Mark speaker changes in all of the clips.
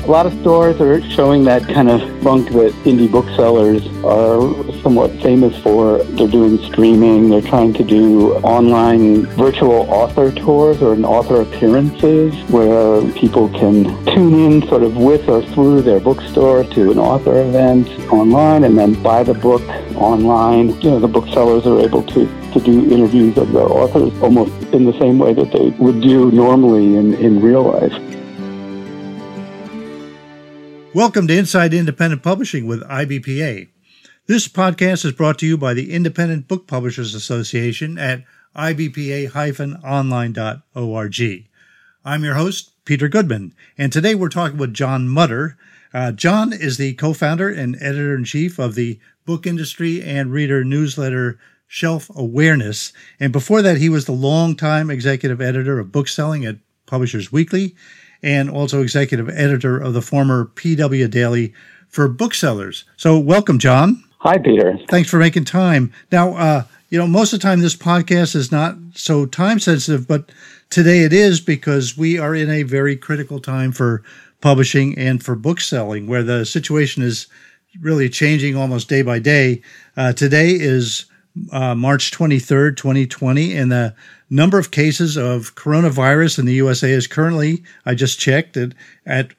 Speaker 1: A lot of stores are showing that kind of funk that indie booksellers are somewhat famous for. They're doing streaming. They're trying to do online virtual author tours or author appearances where people can tune in sort of with or through their bookstore to an author event online and then buy the book online. You know, the booksellers are able to do interviews of the authors almost in the same way that they would do normally in real life.
Speaker 2: Welcome to Inside Independent Publishing with IBPA. This podcast is brought to you by the Independent Book Publishers Association at ibpa-online.org. I'm your host, Peter Goodman, and today we're talking with John Mutter. John is the co-founder and editor-in-chief of the book industry and reader newsletter Shelf Awareness, and before that he was the longtime executive editor of bookselling at Publishers Weekly and also executive editor of the former PW Daily for booksellers. So welcome, John.
Speaker 1: Hi, Peter.
Speaker 2: Thanks for making time. Now, most of the time this podcast is not so time sensitive, but today it is because we are in a very critical time for publishing and for bookselling, where the situation is really changing almost day by day. Today is March 23rd, 2020, and the number of cases of coronavirus in the USA is currently, I just checked it, at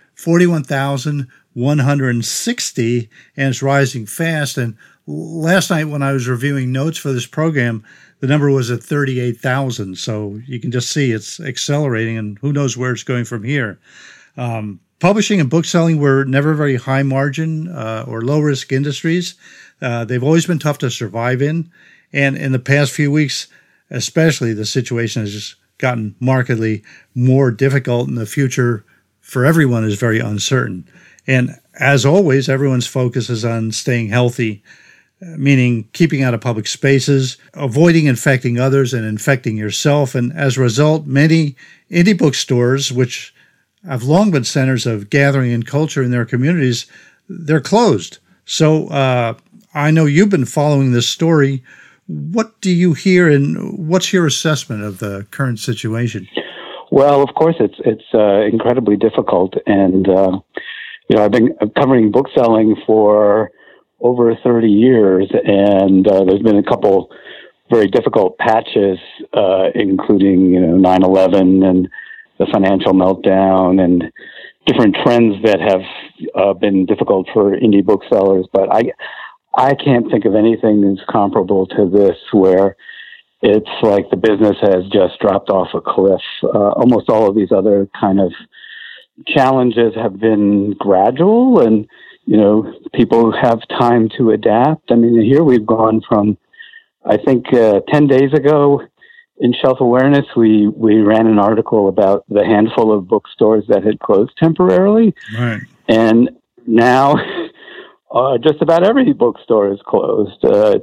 Speaker 2: 41,160, and it's rising fast. And last night when I was reviewing notes for this program, the number was at 38,000. So you can just see it's accelerating, and who knows where it's going from here. Publishing and bookselling were never very high margin or low risk industries. They've always been tough to survive in. And in the past few weeks, especially, the situation has just gotten markedly more difficult, and the future for everyone is very uncertain. And as always, everyone's focus is on staying healthy, meaning keeping out of public spaces, avoiding infecting others and infecting yourself. And as a result, many indie bookstores, which have long been centers of gathering and culture in their communities, they're closed. So I know you've been following this story. What do you hear, and what's your assessment of the current situation?
Speaker 1: Well, of course, it's incredibly difficult, and I've been covering bookselling for over 30 years, and there's been a couple very difficult patches, including 9/11 and the financial meltdown, and different trends that have been difficult for indie booksellers. But I can't think of anything that's comparable to this, where it's like the business has just dropped off a cliff. Almost all of these other kind of challenges have been gradual, and, people have time to adapt. I mean, here we've gone from, I think, 10 days ago in Shelf Awareness, we ran an article about the handful of bookstores that had closed temporarily.
Speaker 2: Right.
Speaker 1: And now just about every bookstore is closed.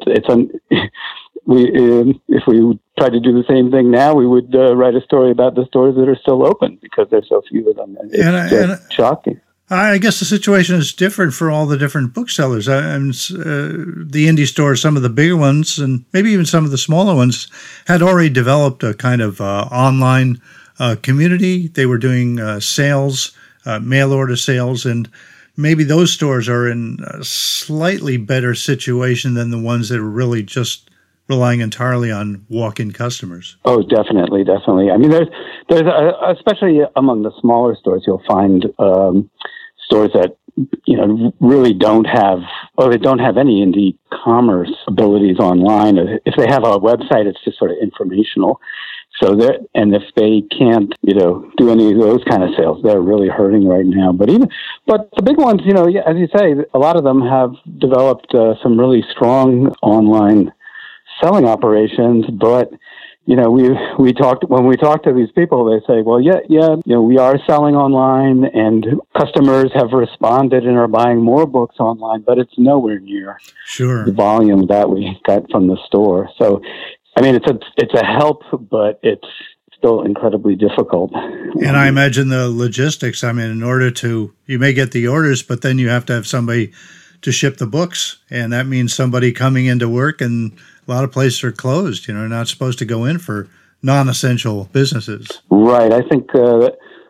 Speaker 1: If we tried to do the same thing now, we would write a story about the stores that are still open because there's so few of them. It's shocking.
Speaker 2: I guess the situation is different for all the different booksellers. The indie stores, some of the bigger ones, and maybe even some of the smaller ones, had already developed a kind of online community. They were doing sales, mail order sales, and maybe those stores are in a slightly better situation than the ones that are really just relying entirely on walk-in customers.
Speaker 1: Oh, definitely. I mean, there's especially among the smaller stores, you'll find stores that really don't have any indie commerce abilities online. If they have a website, it's just sort of informational. So and if they can't, do any of those kind of sales, they're really hurting right now. But the big ones, as you say, a lot of them have developed some really strong online selling operations. But when we talk to these people, they say, well, we are selling online, and customers have responded and are buying more books online, but it's nowhere near the volume that we got from the store. So, I mean, it's a help, but it's still incredibly difficult.
Speaker 2: And I imagine the logistics, you may get the orders, but then you have to have somebody to ship the books. And that means somebody coming into work, and a lot of places are closed, not supposed to go in for non-essential businesses.
Speaker 1: Right. I think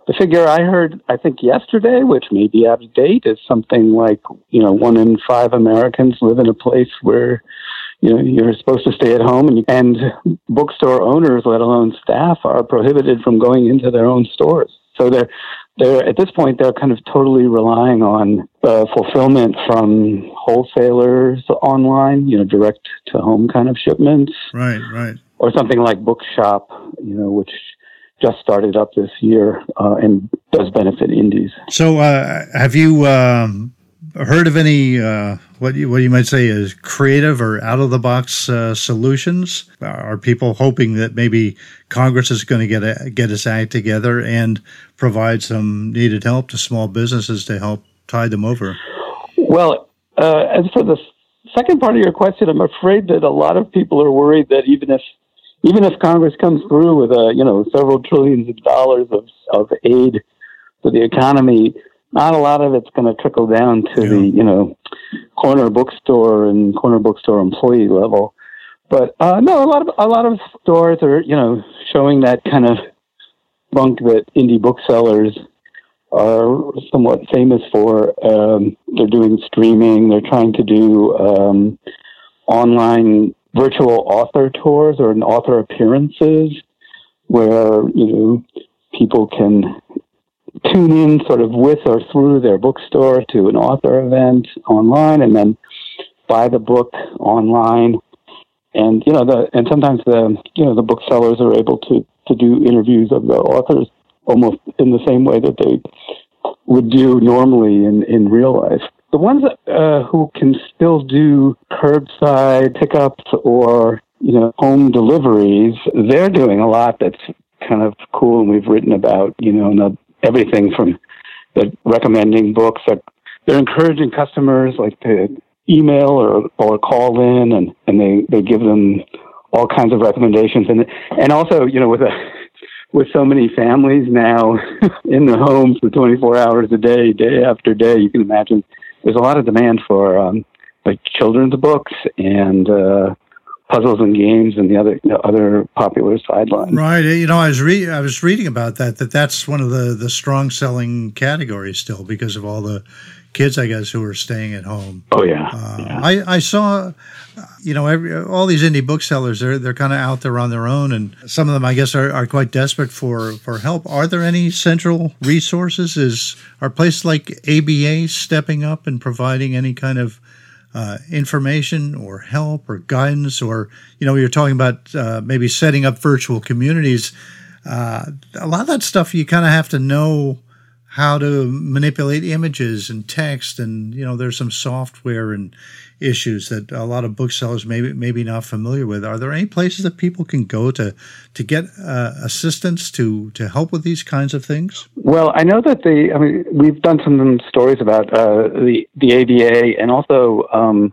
Speaker 1: the figure I heard, I think yesterday, which may be out of date, is something like, 1 in 5 Americans live in a place where, you're supposed to stay at home, and bookstore owners, let alone staff, are prohibited from going into their own stores. So they're at this point, they're kind of totally relying on fulfillment from wholesalers online, direct to home kind of shipments.
Speaker 2: Right, right.
Speaker 1: Or something like Bookshop, which just started up this year and does benefit indies.
Speaker 2: So have you heard of any, what you might say is creative or out-of-the-box solutions? Are people hoping that maybe Congress is going to get its act together and provide some needed help to small businesses to help tide them over?
Speaker 1: Well, as for the second part of your question, I'm afraid that a lot of people are worried that even if Congress comes through with several trillions of dollars of aid for the economy, not a lot of it's going to trickle down to the corner bookstore and corner bookstore employee level. But no, a lot of stores are showing that kind of bunk that indie booksellers are somewhat famous for. They're doing streaming. They're trying to do online virtual author tours or author appearances where, people can tune in sort of with or through their bookstore to an author event online and then buy the book online. And, and sometimes the booksellers are able to do interviews of the authors almost in the same way that they would do normally in real life. The ones who can still do curbside pickups or, home deliveries, they're doing a lot that's kind of cool, and we've written about, everything from recommending books. They're encouraging customers like to email or call in, and they give them all kinds of recommendations. And also, with so many families now in the home for 24 hours a day, day after day, you can imagine there's a lot of demand for like children's books and puzzles and games and the other popular sidelines.
Speaker 2: Right. I was reading about that's one of the strong selling categories still because of all the kids, I guess, who are staying at home.
Speaker 1: Oh yeah.
Speaker 2: I saw, all these indie booksellers, they're kind of out there on their own, and some of them, I guess, are quite desperate for help. Are there any central resources? Are places like ABA stepping up and providing any kind of information or help or guidance? Or, you're talking about maybe setting up virtual communities. A lot of that stuff you kind of have to know how to manipulate images and text, and there's some software and issues that a lot of booksellers maybe not familiar with. Are there any places that people can go to get assistance to help with these kinds of things?
Speaker 1: Well, I know that we've done some stories about the ABA and also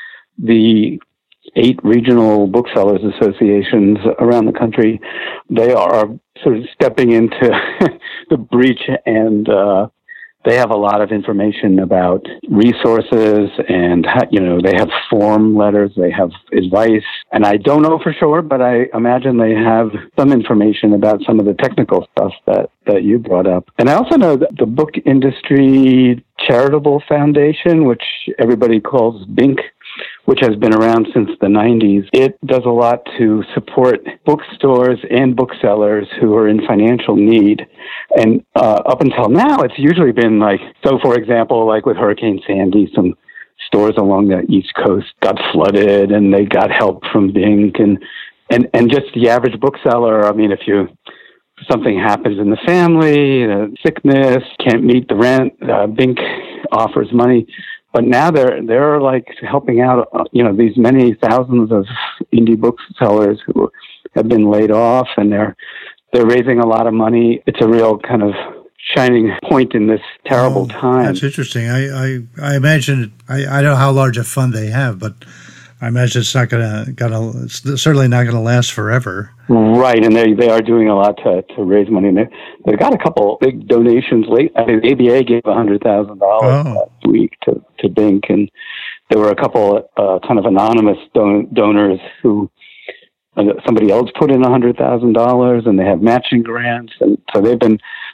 Speaker 1: the 8 regional booksellers associations around the country. They are sort of stepping into the breach, and they have a lot of information about resources, and they have form letters, they have advice, and I don't know for sure, but I imagine they have some information about some of the technical stuff that you brought up. And I also know that the Book Industry Charitable Foundation, which everybody calls BINC, which has been around since the 90s. It does a lot to support bookstores and booksellers who are in financial need. And up until now, it's usually been for example, like with Hurricane Sandy, some stores along the East Coast got flooded and they got help from BINC. And just the average bookseller, if something happens in the family, sickness, can't meet the rent, BINC offers money. But now they're like helping out, these many thousands of indie booksellers who have been laid off, and they're raising a lot of money. It's a real kind of shining point in this terrible time.
Speaker 2: That's interesting. I imagine I don't know how large a fund they have, but I imagine it's not it's certainly not gonna last forever.
Speaker 1: Right, and they are doing a lot to raise money. And they got a couple big donations late. The ABA gave $100,000 last week to BINC, and there were a couple kind of anonymous donors who somebody else put in $100,000, and they have matching grants, and so they've been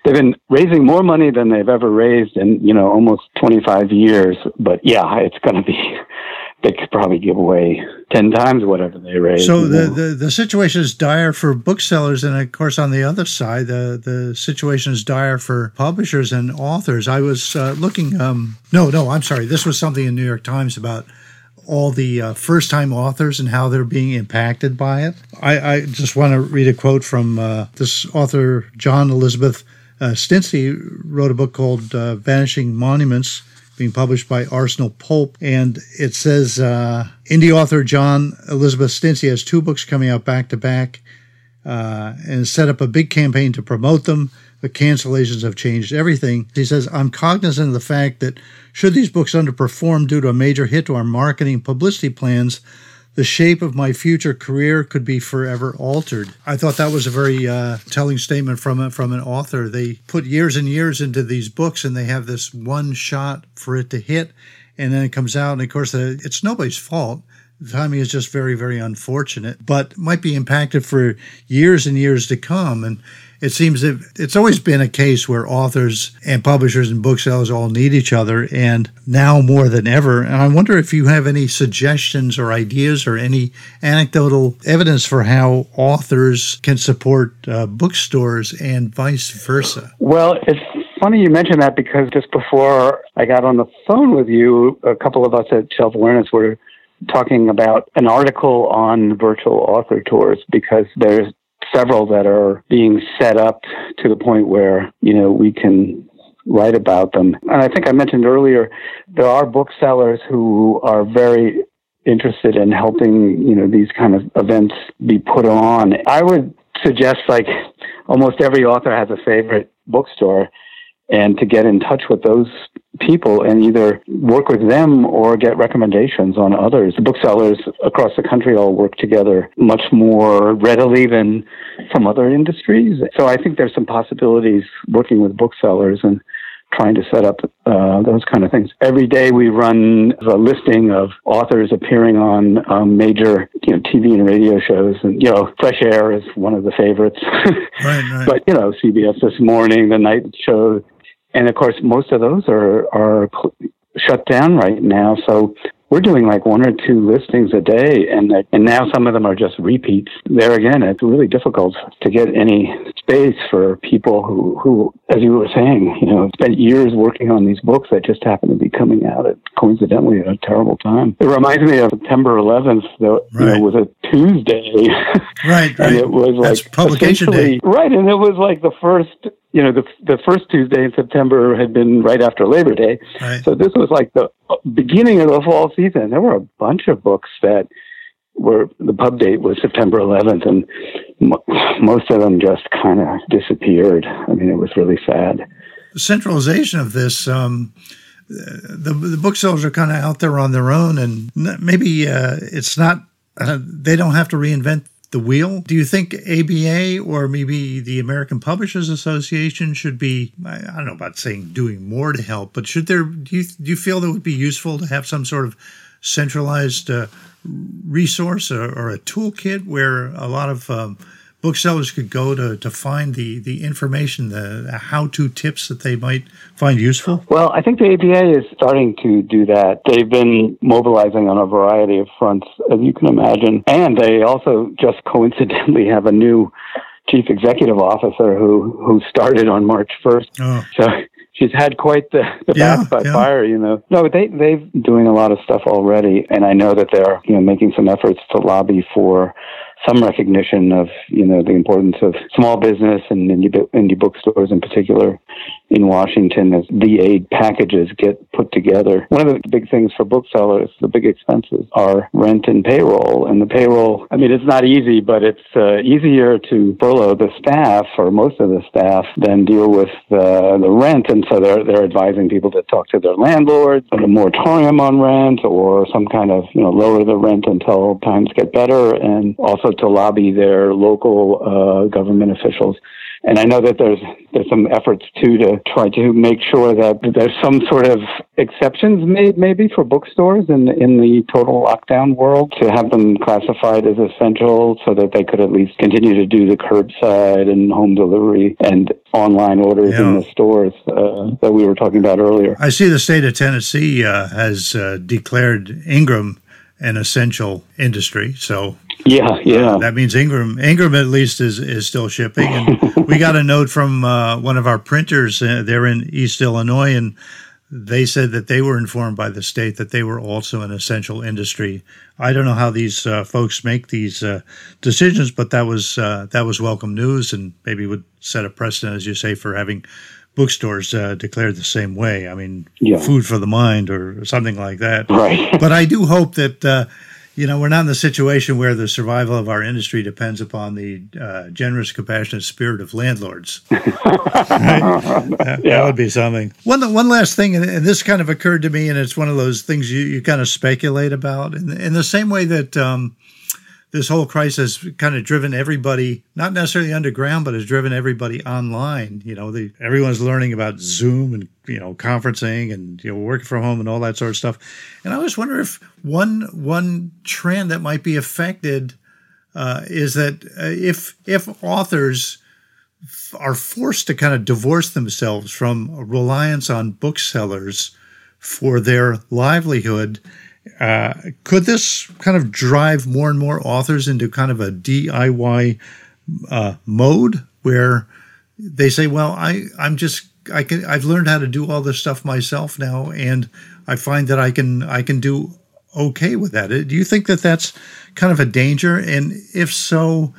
Speaker 1: they've been raising more money than they've ever raised in, almost 25 years. But yeah, it's going to be, they could probably give away 10 times whatever they raised.
Speaker 2: So the situation is dire for booksellers, and of course on the other side, the situation is dire for publishers and authors. I was looking, I'm sorry, this was something in New York Times about all the first-time authors and how they're being impacted by it. I just want to read a quote from this author, John Elizabeth Stintzi, wrote a book called Vanishing Monuments, being published by Arsenal Pulp. And it says, indie author John Elizabeth Stintzi has 2 books coming out back-to-back and set up a big campaign to promote them. The cancellations have changed everything. He says, I'm cognizant of the fact that should these books underperform due to a major hit to our marketing and publicity plans, the shape of my future career could be forever altered. I thought that was a very telling statement from an author. They put years and years into these books, and they have this one shot for it to hit, and then it comes out, and of course, it's nobody's fault. The timing is just very, very unfortunate, but might be impacted for years and years to come. And it seems that it's always been a case where authors and publishers and booksellers all need each other, and now more than ever. And I wonder if you have any suggestions or ideas or any anecdotal evidence for how authors can support bookstores and vice versa.
Speaker 1: Well, it's funny you mentioned that, because just before I got on the phone with you, a couple of us at Shelf Awareness were talking about an article on virtual author tours, because there's several that are being set up to the point where, we can write about them. And I think I mentioned earlier, there are booksellers who are very interested in helping, these kind of events be put on. I would suggest, almost every author has a favorite bookstore, and to get in touch with those people and either work with them or get recommendations on others. The booksellers across the country all work together much more readily than some other industries. So I think there's some possibilities working with booksellers and trying to set up those kind of things. Every day we run a listing of authors appearing on major TV and radio shows. And, Fresh Air is one of the favorites.
Speaker 2: Right.
Speaker 1: But, CBS This Morning, The Night Show. And of course, most of those are shut down right now. So we're doing 1 or 2 listings a day, and now some of them are just repeats. There again, it's really difficult to get any space for people who, as you were saying, spent years working on these books that just happen to be coming out coincidentally at a terrible time. It reminds me of September 11th, that was a Tuesday.
Speaker 2: Right.
Speaker 1: And it was
Speaker 2: That's publication day.
Speaker 1: Right, and it was the first. The first Tuesday in September had been right after Labor Day.
Speaker 2: Right.
Speaker 1: So this was the beginning of the fall season. There were a bunch of books that the pub date was September 11th, and most of them just kind of disappeared. I mean, it was really sad.
Speaker 2: The centralization of this, the booksellers are kind of out there on their own, and maybe it's not, they don't have to reinvent the wheel. Do you think ABA or maybe the American Publishers Association should be, I don't know about saying doing more to help, but should there, do you feel that it would be useful to have some sort of centralized resource or a toolkit where a lot of booksellers could go to find the information, the how-to tips that they might find useful?
Speaker 1: Well, I think the ABA is starting to do that. They've been mobilizing on a variety of fronts, as you can imagine. And they also just coincidentally have a new chief executive officer who started on March 1st. Oh. So she's had quite the bath by fire, No, they've doing a lot of stuff already. And I know that they're, making some efforts to lobby for some recognition of, the importance of small business and indie bookstores in particular in Washington as the aid packages get put together. One of the big things for booksellers, the big expenses, are rent and payroll. And the payroll, it's not easy, but it's easier to furlough the staff or most of the staff than deal with the rent. And so they're advising people to talk to their landlords on a moratorium on rent or some kind of, lower the rent until times get better, and also to lobby their local government officials. And I know that there's some efforts too to try to make sure that there's some sort of exceptions made maybe for bookstores in the total lockdown world, to have them classified as essential so that they could at least continue to do the curbside and home delivery and online orders in the stores that we were talking about earlier.
Speaker 2: I see the state of Tennessee has declared Ingram an essential industry. So that means Ingram at least is still shipping. And we got a note from one of our printers there in East Illinois, and they said that they were informed by the state that they were also an essential industry. I don't know how these folks make these decisions, but that was welcome news, and maybe would set a precedent, as you say, for having bookstores declared the same way. I mean, food for the mind or something like that.
Speaker 1: Right.
Speaker 2: But I do hope that, we're not in the situation where the survival of our industry depends upon the generous, compassionate spirit of landlords. That would be something. One last thing, and this kind of occurred to me, and it's one of those things you kind of speculate about. In the same way that this whole crisis has kind of driven everybody, not necessarily underground, but has driven everybody online. Everyone's learning about Zoom and, conferencing and, working from home and all that sort of stuff. And I always wonder if one trend that might be affected is that if authors are forced to kind of divorce themselves from reliance on booksellers for their livelihood, could this kind of drive more and more authors into kind of a DIY mode where they say, well, I've learned how to do all this stuff myself now, and I find that I can do okay with that. Do you think that that's kind of a danger? And if so,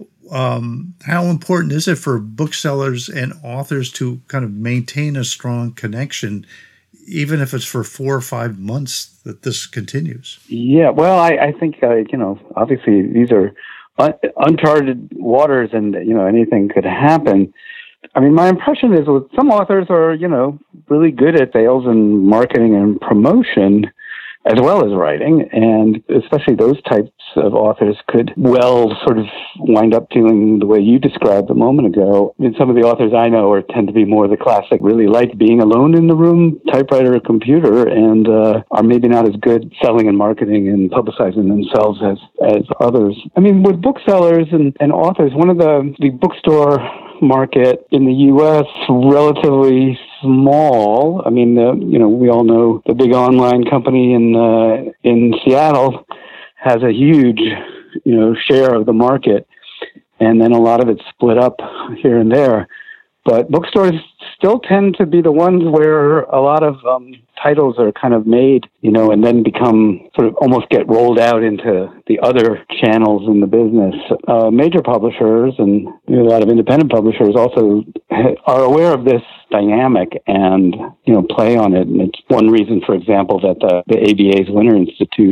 Speaker 2: how important is it for booksellers and authors to kind of maintain a strong connection, even if it's for 4 or 5 months that this continues? Yeah,
Speaker 1: well, I think, obviously these are uncharted waters, and, anything could happen. I mean, my impression is with some authors are, really good at sales and marketing and promotion, as well as writing, and especially those types of authors could well sort of wind up feeling the way you described a moment ago. I mean, some of the authors I know tend to be more the classic, really like being alone in the room, typewriter or computer, and are maybe not as good selling and marketing and publicizing themselves as others. I mean, with booksellers and authors, one of the bookstore market in the U.S. relatively small. I mean, we all know the big online company in Seattle has a huge, share of the market, and then a lot of it's split up here and there. But bookstores still tend to be the ones where a lot of titles are kind of made, and then become sort of almost get rolled out into the other channels in the business. Major publishers and a lot of independent publishers also are aware of this dynamic and, play on it. And it's one reason, for example, that the ABA's Winter Institute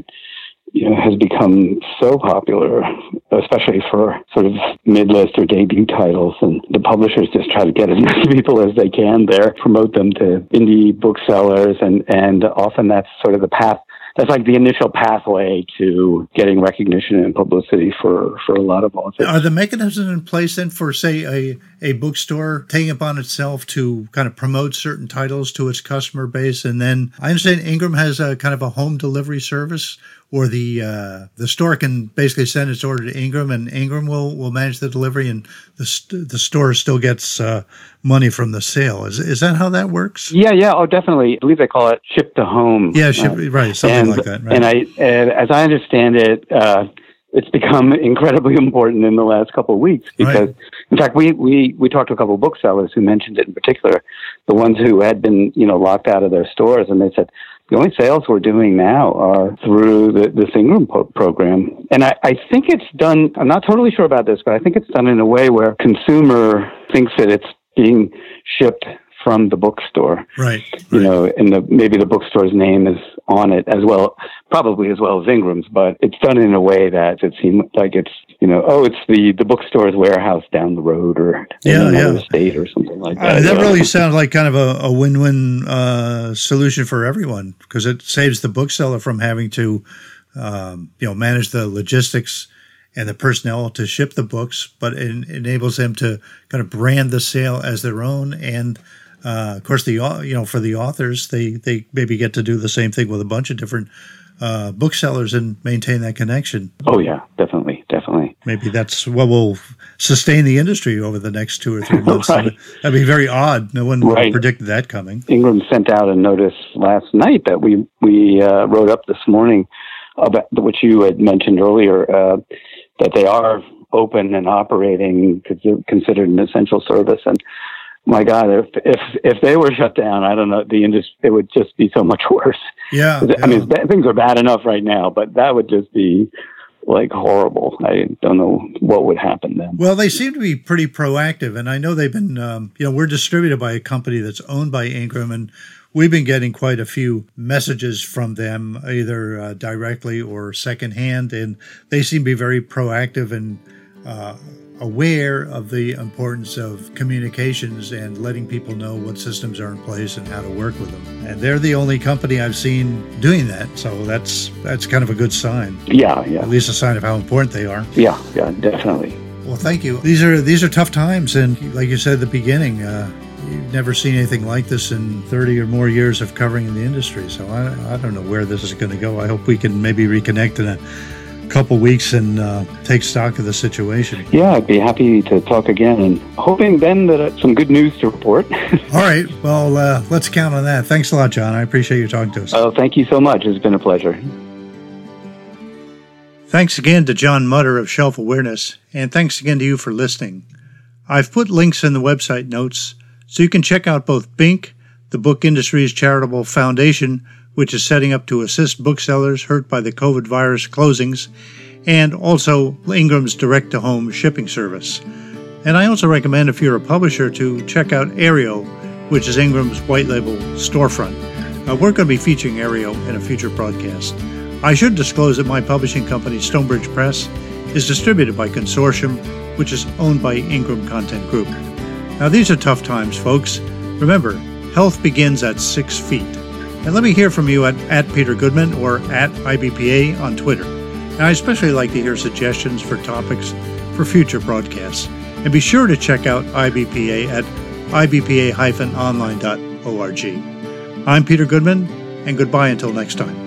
Speaker 1: has become so popular, especially for sort of mid-list or debut titles. And the publishers just try to get as many people as they can there, promote them to indie booksellers, and often that's sort of the path. That's like the initial pathway to getting recognition and publicity for a lot of authors.
Speaker 2: Are the mechanisms in place then for, say, a bookstore taking upon itself to kind of promote certain titles to its customer base? And then I understand Ingram has a kind of a home delivery service, or the store can basically send its order to Ingram, and Ingram will manage the delivery, and the store still gets money from the sale. Is that how that works?
Speaker 1: Yeah. Oh, definitely. I believe they call it ship to home.
Speaker 2: Yeah, right. Something like that. Right.
Speaker 1: And as I understand it, it's become incredibly important in the last couple of weeks because, in fact, we talked to a couple of booksellers who mentioned it in particular, the ones who had been locked out of their stores, and they said, the only sales we're doing now are through the Ingram program. And I think it's done, I'm not totally sure about this, but I think it's done in a way where consumer thinks that it's being shipped from the bookstore. Right. And maybe the bookstore's name is on it as well, probably as well as Ingram's, but it's done in a way that it seems like it's, it's the bookstore's warehouse down the road or in another state or something like that.
Speaker 2: That really sounds like kind of a win-win solution for everyone, because it saves the bookseller from having to, manage the logistics and the personnel to ship the books, but it enables them to kind of brand the sale as their own. And of course, for the authors, they maybe get to do the same thing with a bunch of different booksellers and maintain that connection.
Speaker 1: Oh yeah, definitely.
Speaker 2: Maybe that's what will sustain the industry over the next 2 or 3 months.
Speaker 1: Right.
Speaker 2: That'd be very odd. No one would have predicted that coming.
Speaker 1: Ingram sent out a notice last night that we wrote up this morning about, which you had mentioned earlier, that they are open and operating, considered an essential service. And my God, if they were shut down, I don't know, the industry, it would just be so much worse.
Speaker 2: Yeah.
Speaker 1: I mean, things are bad enough right now, but that would just be like horrible. I don't know what would happen then.
Speaker 2: Well, they seem to be pretty proactive, and I know they've been, we're distributed by a company that's owned by Ingram, and we've been getting quite a few messages from them, either directly or secondhand, and they seem to be very proactive and aware of the importance of communications and letting people know what systems are in place and how to work with them. And they're the only company I've seen doing that, so that's kind of a good sign.
Speaker 1: Yeah.
Speaker 2: At least a sign of how important they are.
Speaker 1: Yeah, definitely.
Speaker 2: Well, thank you. These are tough times, and like you said at the beginning, you've never seen anything like this in 30 or more years of covering in the industry. So I don't know where this is going to go. I hope we can maybe reconnect in a couple weeks and take stock of the situation.
Speaker 1: Yeah, I'd be happy to talk again, and hoping then that some good news to report.
Speaker 2: All right. Well, let's count on that. Thanks a lot, John. I appreciate you talking to us.
Speaker 1: Oh, thank you so much. It's been a pleasure.
Speaker 2: Thanks again to John Mutter of Shelf Awareness, and thanks again to you for listening. I've put links in the website notes so you can check out both BINC, the Book Industry's charitable foundation, which is setting up to assist booksellers hurt by the COVID virus closings, and also Ingram's direct-to-home shipping service. And I also recommend, if you're a publisher, to check out Aereo, which is Ingram's white label storefront. We're going to be featuring Aereo in a future broadcast. I should disclose that my publishing company, Stonebridge Press, is distributed by Consortium, which is owned by Ingram Content Group. Now, these are tough times, folks. Remember, health begins at 6 feet. And let me hear from you at Peter Goodman or at IBPA on Twitter. And I especially like to hear suggestions for topics for future broadcasts. And be sure to check out IBPA at ibpa-online.org. I'm Peter Goodman, and goodbye until next time.